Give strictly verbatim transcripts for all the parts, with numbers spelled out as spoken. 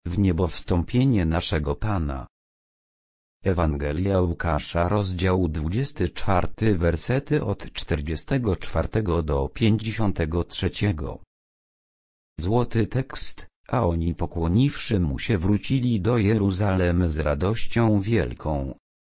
w niebo wstąpienie naszego Pana. Ewangelia Łukasza, rozdział dwudziesty czwarty, wersety od czterdziestego czwartego do pięćdziesiątego trzeciego. Złoty tekst: a oni pokłoniwszy mu się wrócili do Jeruzalem z radością wielką.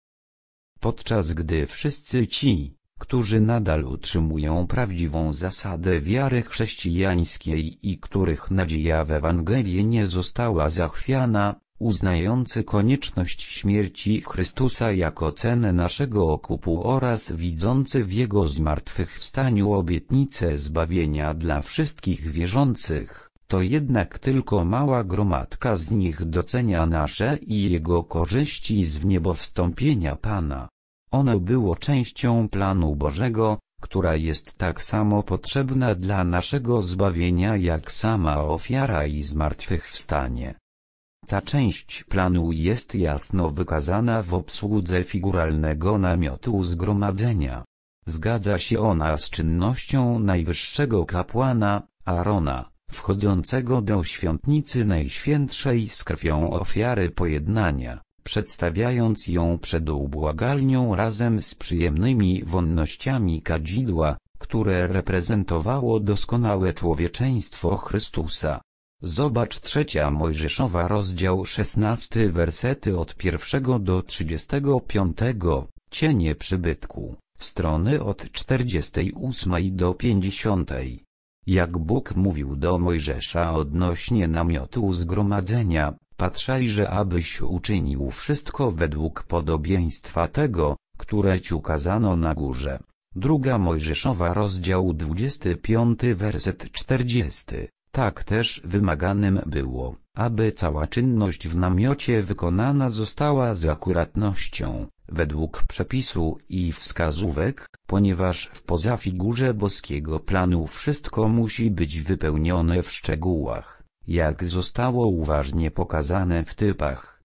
Podczas gdy wszyscy ci, którzy nadal utrzymują prawdziwą zasadę wiary chrześcijańskiej i których nadzieja w Ewangelii nie została zachwiana, uznający konieczność śmierci Chrystusa jako cenę naszego okupu oraz widzący w Jego zmartwychwstaniu obietnicę zbawienia dla wszystkich wierzących, to jednak tylko mała gromadka z nich docenia nasze i Jego korzyści z wniebowstąpienia Pana. Ono było częścią planu Bożego, która jest tak samo potrzebna dla naszego zbawienia jak sama ofiara i zmartwychwstanie. Ta część planu jest jasno wykazana w obsłudze figuralnego namiotu zgromadzenia. Zgadza się ona z czynnością najwyższego kapłana, Arona, wchodzącego do świątnicy najświętszej z krwią ofiary pojednania, przedstawiając ją przed ubłagalnią razem z przyjemnymi wonnościami kadzidła, które reprezentowało doskonałe człowieczeństwo Chrystusa. Zobacz trzecia Mojżeszowa, rozdział szesnasty, wersety od pierwszego do trzydziestego piątego, cienie przybytku, strony od czterdziestej ósmej do pięćdziesiątej. Jak Bóg mówił do Mojżesza odnośnie namiotu zgromadzenia: patrzajże, abyś uczynił wszystko według podobieństwa tego, które ci ukazano na górze. Druga Mojżeszowa, rozdział dwudziesty piąty, werset czterdziesty. Tak też wymaganym było, aby cała czynność w namiocie wykonana została z akuratnością, według przepisu i wskazówek, ponieważ w pozafigurze boskiego planu wszystko musi być wypełnione w szczegółach, jak zostało uważnie pokazane w typach.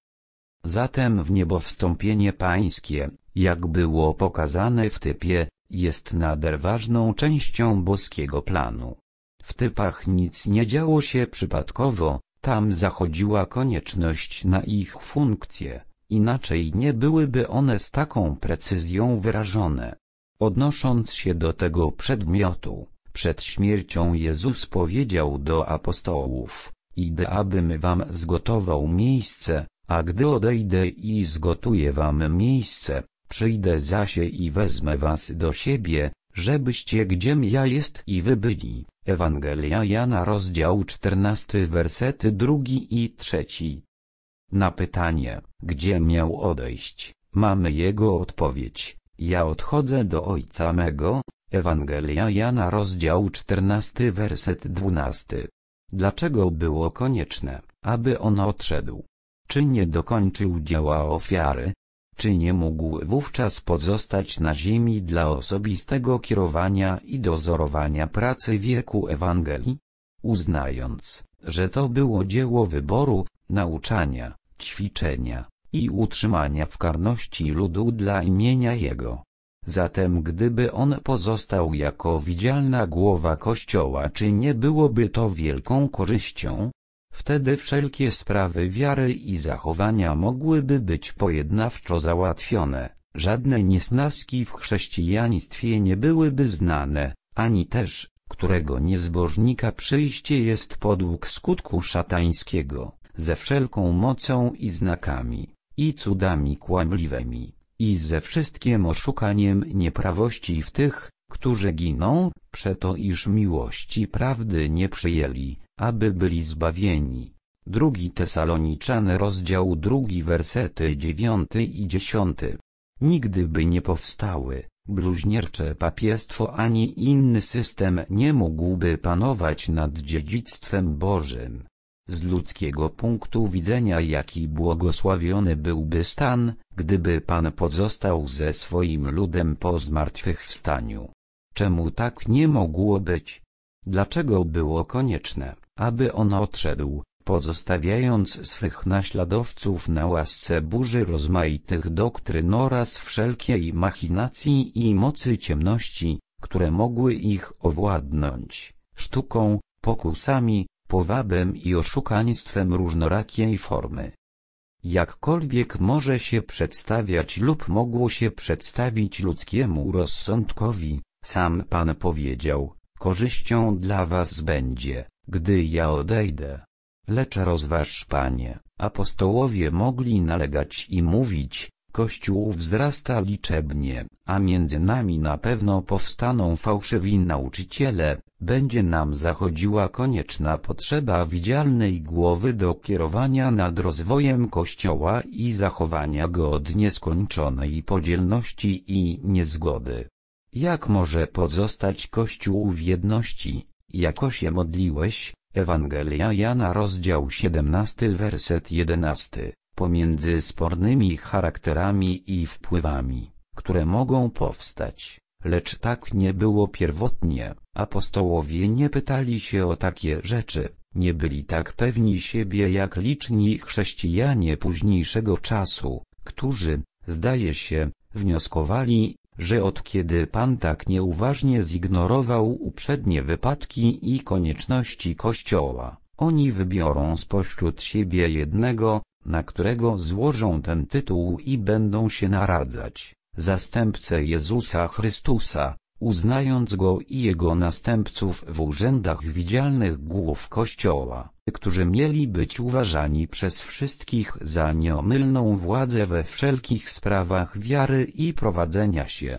Zatem wniebowstąpienie Pańskie, jak było pokazane w typie, jest nader ważną częścią boskiego planu. W typach nic nie działo się przypadkowo, tam zachodziła konieczność na ich funkcję, inaczej nie byłyby one z taką precyzją wyrażone. Odnosząc się do tego przedmiotu, przed śmiercią Jezus powiedział do apostołów: idę, abym wam zgotował miejsce, a gdy odejdę i zgotuję wam miejsce, przyjdę zasie i wezmę was do siebie, żebyście gdziem ja jest i wy byli. Ewangelia Jana, rozdział czternasty, wersety drugi i trzeci. Na pytanie, gdzie miał odejść, mamy jego odpowiedź: ja odchodzę do Ojca mego. Ewangelia Jana, rozdział czternasty, werset dwunasty. Dlaczego było konieczne, aby on odszedł? Czy nie dokończył dzieła ofiary? Czy nie mógł wówczas pozostać na ziemi dla osobistego kierowania i dozorowania pracy wieku Ewangelii? Uznając, że to było dzieło wyboru, nauczania, ćwiczenia i utrzymania w karności ludu dla imienia Jego. Zatem gdyby on pozostał jako widzialna głowa Kościoła, czy nie byłoby to wielką korzyścią? Wtedy wszelkie sprawy wiary i zachowania mogłyby być pojednawczo załatwione, żadne niesnaski w chrześcijaństwie nie byłyby znane, ani też, którego niezbożnika przyjście jest podług skutku szatańskiego, ze wszelką mocą i znakami, i cudami kłamliwymi, i ze wszystkim oszukaniem nieprawości w tych, którzy giną, przeto iż miłości prawdy nie przyjęli, aby byli zbawieni. Drugi Tesaloniczan, rozdział drugi, wersety dziewiąty i dziesiąty. Nigdy by nie powstały, bluźniercze papiestwo ani inny system nie mógłby panować nad dziedzictwem Bożym. Z ludzkiego punktu widzenia jaki błogosławiony byłby stan, gdyby Pan pozostał ze swoim ludem po zmartwychwstaniu. Czemu tak nie mogło być? Dlaczego było konieczne, aby on odszedł, pozostawiając swych naśladowców na łasce burzy rozmaitych doktryn oraz wszelkiej machinacji i mocy ciemności, które mogły ich owładnąć, sztuką, pokusami, powabem i oszukaństwem różnorakiej formy. Jakkolwiek może się przedstawiać lub mogło się przedstawić ludzkiemu rozsądkowi, sam Pan powiedział, korzyścią dla was będzie, gdy ja odejdę. Lecz rozważ, Panie. Apostołowie mogli nalegać i mówić, Kościół wzrasta liczebnie, a między nami na pewno powstaną fałszywi nauczyciele, będzie nam zachodziła konieczna potrzeba widzialnej głowy do kierowania nad rozwojem Kościoła i zachowania go od nieskończonej podzielności i niezgody. Jak może pozostać Kościół w jedności, jako się modliłeś? Ewangelia Jana rozdział siedemnasty werset jedenasty. Pomiędzy spornymi charakterami i wpływami, które mogą powstać, lecz tak nie było pierwotnie. Apostołowie nie pytali się o takie rzeczy, nie byli tak pewni siebie jak liczni chrześcijanie późniejszego czasu, którzy, zdaje się, wnioskowali, że od kiedy Pan tak nieuważnie zignorował uprzednie wypadki i konieczności Kościoła, oni wybiorą spośród siebie jednego, na którego złożą ten tytuł i będą się naradzać, zastępcę Jezusa Chrystusa, uznając go i jego następców w urzędach widzialnych głów Kościoła, którzy mieli być uważani przez wszystkich za nieomylną władzę we wszelkich sprawach wiary i prowadzenia się.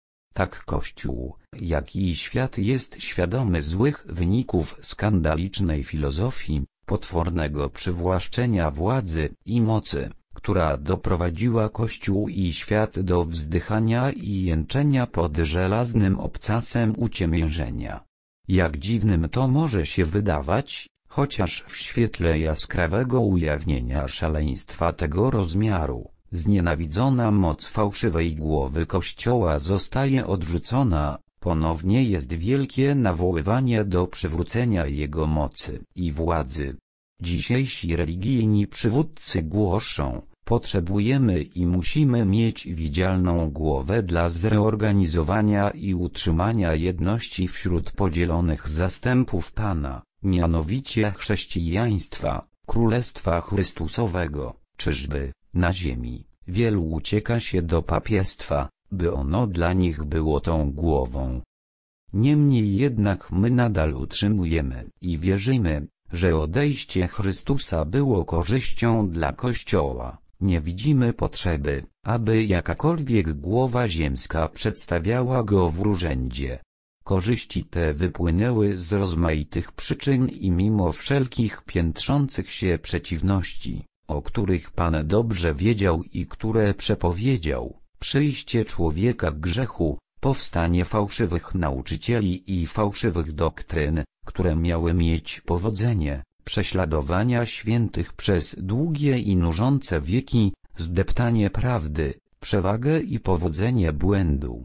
Tak Kościół, jak i świat jest świadomy złych wyników skandalicznej filozofii, potwornego przywłaszczenia władzy i mocy, która doprowadziła Kościół i świat do wzdychania i jęczenia pod żelaznym obcasem uciemiężenia. Jak dziwnym to może się wydawać, chociaż w świetle jaskrawego ujawnienia szaleństwa tego rozmiaru, znienawidzona moc fałszywej głowy Kościoła zostaje odrzucona, ponownie jest wielkie nawoływanie do przywrócenia jego mocy i władzy. Dzisiejsi religijni przywódcy głoszą, potrzebujemy i musimy mieć widzialną głowę dla zreorganizowania i utrzymania jedności wśród podzielonych zastępów Pana, mianowicie chrześcijaństwa, Królestwa Chrystusowego. Czyżby, na ziemi, wielu ucieka się do papiestwa, by ono dla nich było tą głową. Niemniej jednak my nadal utrzymujemy i wierzymy, że odejście Chrystusa było korzyścią dla Kościoła. Nie widzimy potrzeby, aby jakakolwiek głowa ziemska przedstawiała go w urzędzie. Korzyści te wypłynęły z rozmaitych przyczyn i mimo wszelkich piętrzących się przeciwności, o których Pan dobrze wiedział i które przepowiedział, przyjście człowieka grzechu, powstanie fałszywych nauczycieli i fałszywych doktryn, które miały mieć powodzenie, prześladowania świętych przez długie i nużące wieki, zdeptanie prawdy, przewagę i powodzenie błędu.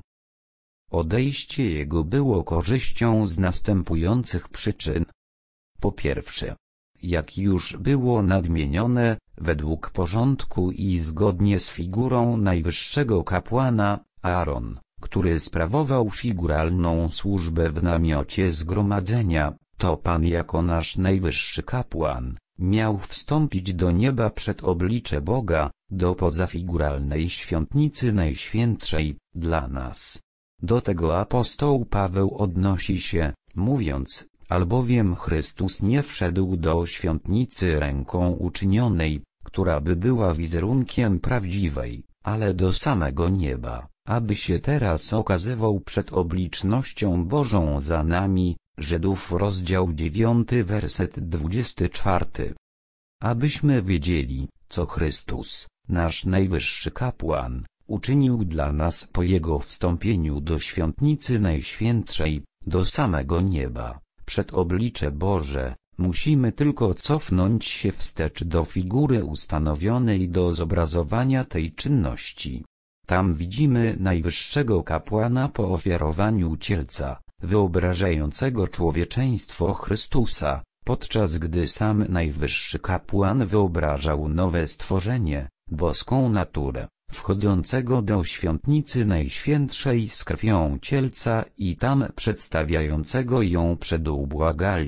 Odejście jego było korzyścią z następujących przyczyn. Po pierwsze, jak już było nadmienione, według porządku i zgodnie z figurą najwyższego kapłana, Aaron, który sprawował figuralną służbę w namiocie zgromadzenia, to Pan jako nasz najwyższy kapłan, miał wstąpić do nieba przed oblicze Boga, do pozafiguralnej świątnicy najświętszej, dla nas. Do tego apostoł Paweł odnosi się, mówiąc, albowiem Chrystus nie wszedł do świątnicy ręką uczynionej, która by była wizerunkiem prawdziwej, ale do samego nieba, aby się teraz okazywał przed oblicznością Bożą za nami. Żydów rozdział dziewiąty werset dwudziesty czwarty. Abyśmy wiedzieli, co Chrystus, nasz najwyższy kapłan, uczynił dla nas po Jego wstąpieniu do świątnicy najświętszej, do samego nieba, przed oblicze Boże, musimy tylko cofnąć się wstecz do figury ustanowionej do zobrazowania tej czynności. Tam widzimy najwyższego kapłana po ofiarowaniu cielca, wyobrażającego człowieczeństwo Chrystusa, podczas gdy sam najwyższy kapłan wyobrażał nowe stworzenie, boską naturę, wchodzącego do świątnicy najświętszej z krwią cielca i tam przedstawiającego ją przed ubłagalnią,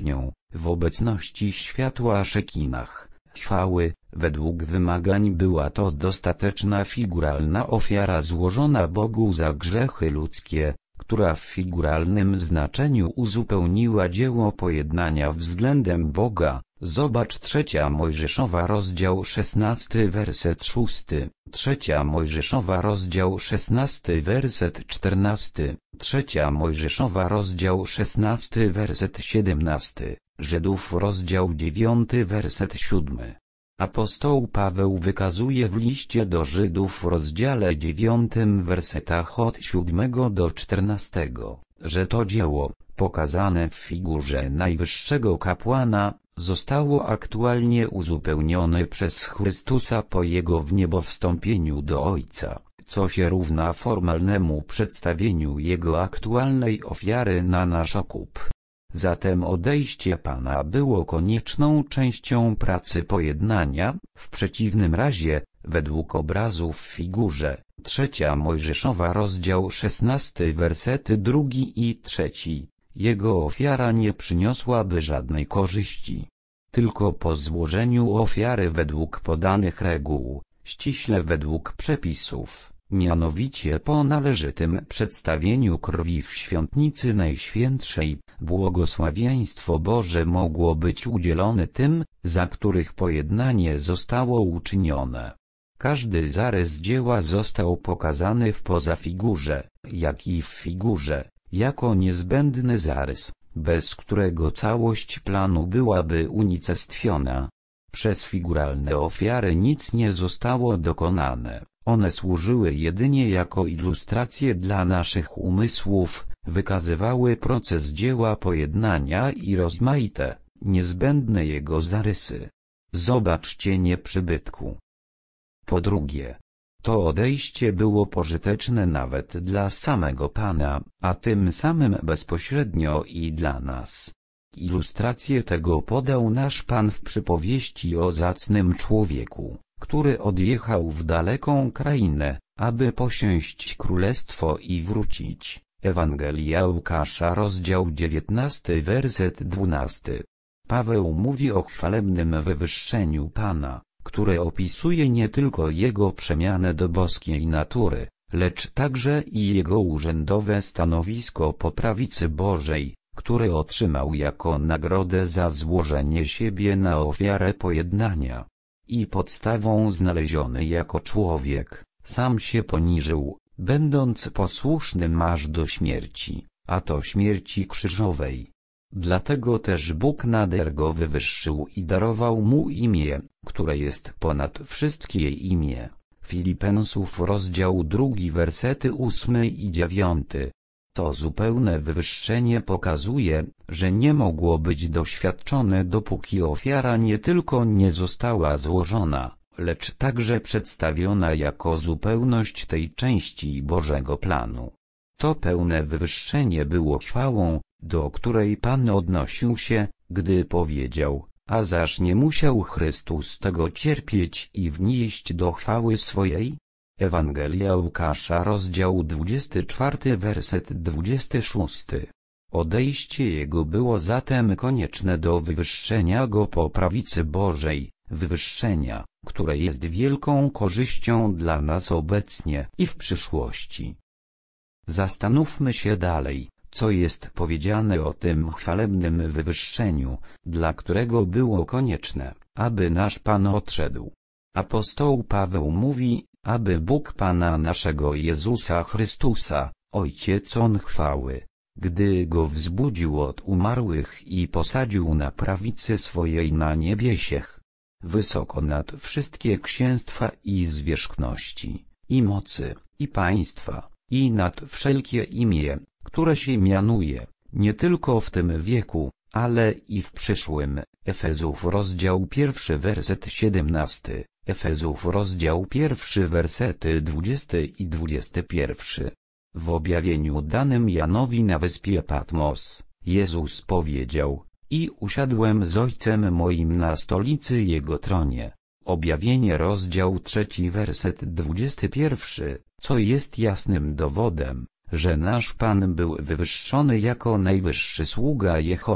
w obecności światła szekinach, chwały. Według wymagań była to dostateczna figuralna ofiara złożona Bogu za grzechy ludzkie, która w figuralnym znaczeniu uzupełniła dzieło pojednania względem Boga. Zobacz Trzecia Mojżeszowa rozdział szesnasty werset szósty, Trzecia Mojżeszowa rozdział szesnasty werset czternasty, Trzecia Mojżeszowa rozdział szesnasty werset siedemnasty, Żydów rozdział dziewiąty werset siódmy. Apostoł Paweł wykazuje w liście do Żydów w rozdziale dziewiątym wersetach od siódmego do czternastego, że to dzieło, pokazane w figurze najwyższego kapłana, zostało aktualnie uzupełnione przez Chrystusa po Jego wniebowstąpieniu do Ojca, co się równa formalnemu przedstawieniu Jego aktualnej ofiary na nasz okup. Zatem odejście Pana było konieczną częścią pracy pojednania, w przeciwnym razie, według obrazu w figurze, Trzecia Mojżeszowa rozdział szesnasty wersety drugi i trzeci, jego ofiara nie przyniosłaby żadnej korzyści. Tylko po złożeniu ofiary według podanych reguł, ściśle według przepisów, mianowicie po należytym przedstawieniu krwi w świątnicy Najświętszej, błogosławieństwo Boże mogło być udzielone tym, za których pojednanie zostało uczynione. Każdy zarys dzieła został pokazany w pozafigurze, jak i w figurze, jako niezbędny zarys, bez którego całość planu byłaby unicestwiona. Przez figuralne ofiary nic nie zostało dokonane, one służyły jedynie jako ilustracje dla naszych umysłów, wykazywały proces dzieła pojednania i rozmaite, niezbędne jego zarysy. Zobacz cienie przybytku. Po drugie, to odejście było pożyteczne nawet dla samego Pana, a tym samym bezpośrednio i dla nas. Ilustrację tego podał nasz Pan w przypowieści o zacnym człowieku, który odjechał w daleką krainę, aby posiąść królestwo i wrócić. Ewangelia Łukasza rozdział dziewiętnasty werset dwunasty. Paweł mówi o chwalebnym wywyższeniu Pana, które opisuje nie tylko Jego przemianę do boskiej natury, lecz także i Jego urzędowe stanowisko po prawicy Bożej, które otrzymał jako nagrodę za złożenie siebie na ofiarę pojednania. I podstawą znaleziony jako człowiek, sam się poniżył, będąc posłusznym aż do śmierci, a to śmierci krzyżowej. Dlatego też Bóg nader go wywyższył i darował mu imię, które jest ponad wszystkie imię. Filipensów rozdział drugi wersety ósmy i dziewiąty. To zupełne wywyższenie pokazuje, że nie mogło być doświadczone dopóki ofiara nie tylko nie została złożona, lecz także przedstawiona jako zupełność tej części Bożego planu. To pełne wywyższenie było chwałą, do której Pan odnosił się, gdy powiedział, a zaż nie musiał Chrystus tego cierpieć i wnieść do chwały swojej? Ewangelia Łukasza rozdział dwudziesty czwarty werset dwudziesty szósty. Odejście Jego było zatem konieczne do wywyższenia Go po prawicy Bożej, wywyższenia, które jest wielką korzyścią dla nas obecnie i w przyszłości. Zastanówmy się dalej, co jest powiedziane o tym chwalebnym wywyższeniu, dla którego było konieczne, aby nasz Pan odszedł. Apostoł Paweł mówi, aby Bóg Pana naszego Jezusa Chrystusa, Ojciec On chwały, gdy Go wzbudził od umarłych i posadził na prawicy swojej na niebiesiech, wysoko nad wszystkie księstwa i zwierzchności, i mocy, i państwa, i nad wszelkie imię, które się mianuje, nie tylko w tym wieku, ale i w przyszłym. Efezów rozdział pierwszy werset siedemnasty, Efezów rozdział pierwszy wersety dwudziesty i dwudziesty pierwszy. W objawieniu danym Janowi na wyspie Patmos, Jezus powiedział, i usiadłem z Ojcem moim na stolicy Jego tronie. Objawienie rozdział trzeci werset dwudziesty pierwszy, co jest jasnym dowodem, że nasz Pan był wywyższony jako najwyższy sługa Jehowy,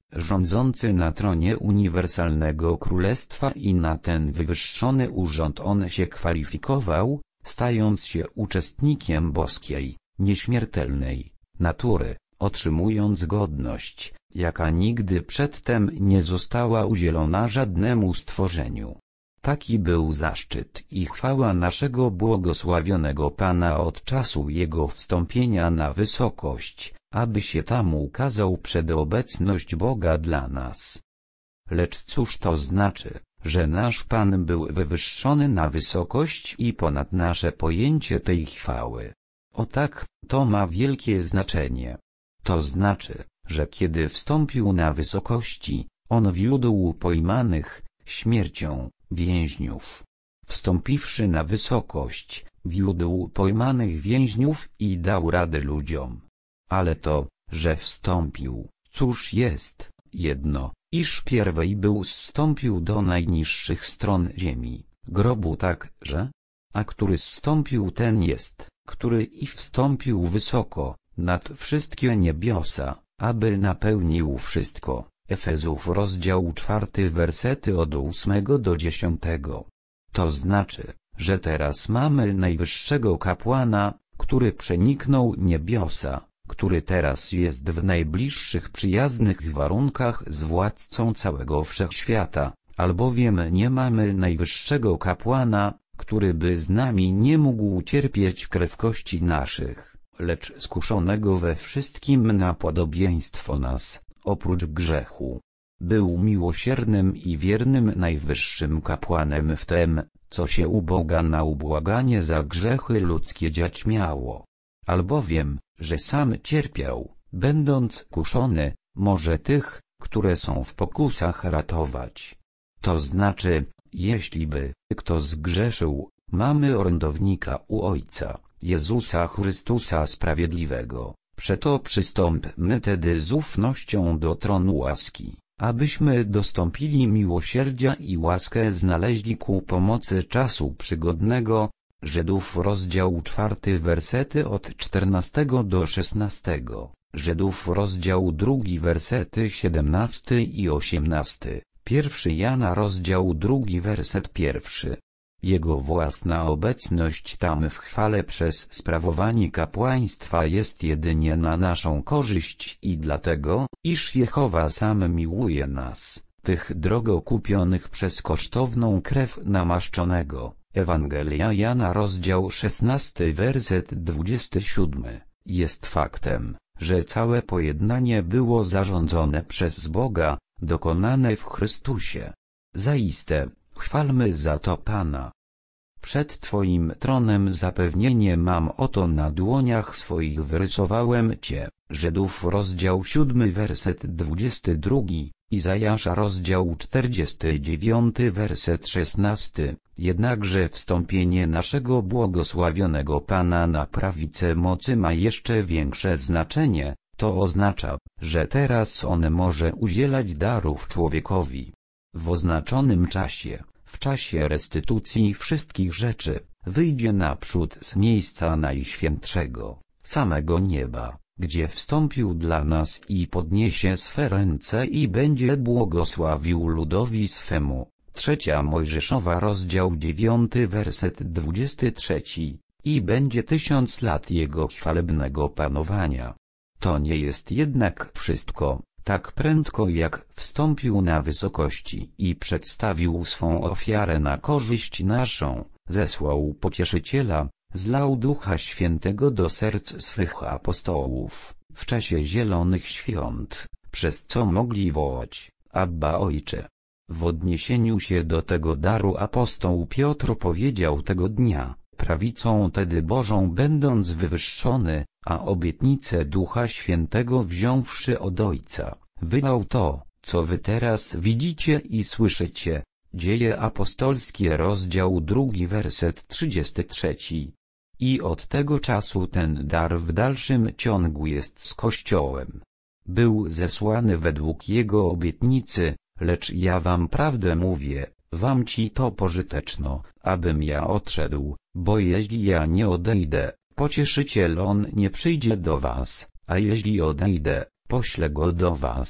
rządzący na tronie uniwersalnego królestwa i na ten wywyższony urząd on się kwalifikował, stając się uczestnikiem boskiej, nieśmiertelnej natury, otrzymując godność, jaka nigdy przedtem nie została udzielona żadnemu stworzeniu. Taki był zaszczyt i chwała naszego błogosławionego Pana od czasu Jego wstąpienia na wysokość, aby się tam ukazał przed obecność Boga dla nas. Lecz cóż to znaczy, że nasz Pan był wywyższony na wysokość i ponad nasze pojęcie tej chwały? O tak, to ma wielkie znaczenie. To znaczy, że kiedy wstąpił na wysokości, On wiódł pojmanych śmiercią więźniów. Wstąpiwszy na wysokość, wiódł pojmanych więźniów i dał radę ludziom. Ale to, że wstąpił, cóż jest, jedno, iż pierwej był zstąpił do najniższych stron ziemi, grobu tak, że? A który zstąpił ten jest, który i wstąpił wysoko, nad wszystkie niebiosa, aby napełnił wszystko. Efezów rozdział czwarty wersety od ósmego do dziesiątego. To znaczy, że teraz mamy najwyższego kapłana, który przeniknął niebiosa, który teraz jest w najbliższych przyjaznych warunkach z władcą całego wszechświata, albowiem nie mamy najwyższego kapłana, który by z nami nie mógł cierpieć krew kości naszych, lecz skuszonego we wszystkim na podobieństwo nas, oprócz grzechu. Był miłosiernym i wiernym najwyższym kapłanem w tem, co się u Boga na ubłaganie za grzechy ludzkie dziać miało. Albowiem, że sam cierpiał, będąc kuszony, może tych, które są w pokusach ratować. To znaczy, jeśli by kto zgrzeszył, mamy orędownika u Ojca, Jezusa Chrystusa Sprawiedliwego. Przeto przystąpmy tedy z ufnością do tronu łaski, abyśmy dostąpili miłosierdzia i łaskę znaleźli ku pomocy czasu przygodnego. Żydów rozdział czwarty wersety od czternastego do szesnastego, Żydów rozdział drugi wersety siedemnasty i osiemnasty, pierwszy Jana rozdział drugi werset pierwszy. Jego własna obecność tam w chwale przez sprawowanie kapłaństwa jest jedynie na naszą korzyść i dlatego, iż Jehowa sam miłuje nas, tych drogo kupionych przez kosztowną krew namaszczonego. Ewangelia Jana rozdział szesnasty werset dwudziesty siódmy, jest faktem, że całe pojednanie było zarządzone przez Boga, dokonane w Chrystusie. Zaiste, chwalmy za to Pana. Przed Twoim tronem zapewnienie mam, oto na dłoniach swoich wyrysowałem Cię. Żydów rozdział siódmy werset dwudziesty drugi, Izajasza rozdział czterdziesty dziewiąty werset szesnasty. Jednakże wstąpienie naszego błogosławionego Pana na prawicę mocy ma jeszcze większe znaczenie. To oznacza, że teraz On może udzielać darów człowiekowi. W oznaczonym czasie, w czasie restytucji wszystkich rzeczy, wyjdzie naprzód z miejsca najświętszego, samego nieba, gdzie wstąpił dla nas i podniesie swe ręce i będzie błogosławił ludowi swemu. Trzecia Mojżeszowa rozdział dziewiąty werset dwudziesty trzeci. I będzie tysiąc lat Jego chwalebnego panowania. To nie jest jednak wszystko. Tak prędko jak wstąpił na wysokości i przedstawił swą ofiarę na korzyść naszą, zesłał Pocieszyciela, zlał Ducha Świętego do serc swych apostołów, w czasie zielonych świąt, przez co mogli wołać: Abba Ojcze. W odniesieniu się do tego daru apostoł Piotr powiedział tego dnia: prawicą tedy Bożą będąc wywyższony, a obietnicę Ducha Świętego wziąwszy od Ojca, wylał to, co wy teraz widzicie i słyszycie. Dzieje apostolskie rozdział drugi werset trzydziesty trzeci. I od tego czasu ten dar w dalszym ciągu jest z Kościołem. Był zesłany według Jego obietnicy, lecz ja wam prawdę mówię, wam ci to pożyteczno, abym ja odszedł, bo jeśli ja nie odejdę, Pocieszyciel On nie przyjdzie do was, a jeśli odejdę, poślę go do was.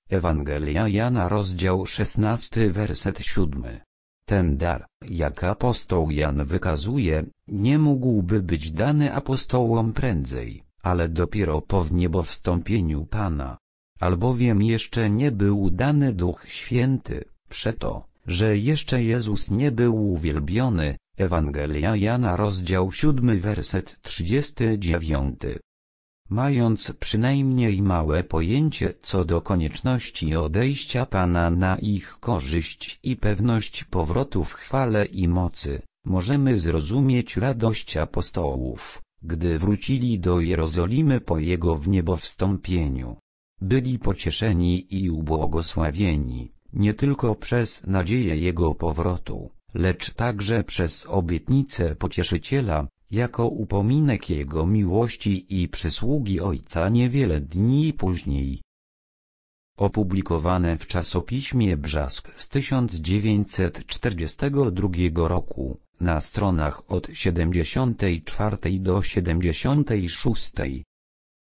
Ewangelia Jana rozdział szesnasty werset siódmy. Ten dar, jak apostoł Jan wykazuje, nie mógłby być dany apostołom prędzej, ale dopiero po wniebowstąpieniu Pana. Albowiem jeszcze nie był dany Duch Święty, przeto, że jeszcze Jezus nie był uwielbiony. Ewangelia Jana rozdział siódmy werset trzydziesty dziewiąty. Mając przynajmniej małe pojęcie co do konieczności odejścia Pana na ich korzyść i pewność powrotu w chwale i mocy, możemy zrozumieć radość apostołów, gdy wrócili do Jerozolimy po Jego wniebowstąpieniu. Byli pocieszeni i ubłogosławieni, nie tylko przez nadzieję Jego powrotu, lecz także przez obietnicę Pocieszyciela, jako upominek Jego miłości i przysługi Ojca niewiele dni później. Opublikowane w czasopiśmie Brzask z tysiąc dziewięćset czterdziestego drugiego roku, na stronach od siedemdziesiątej czwartej do siedemdziesiątej szóstej.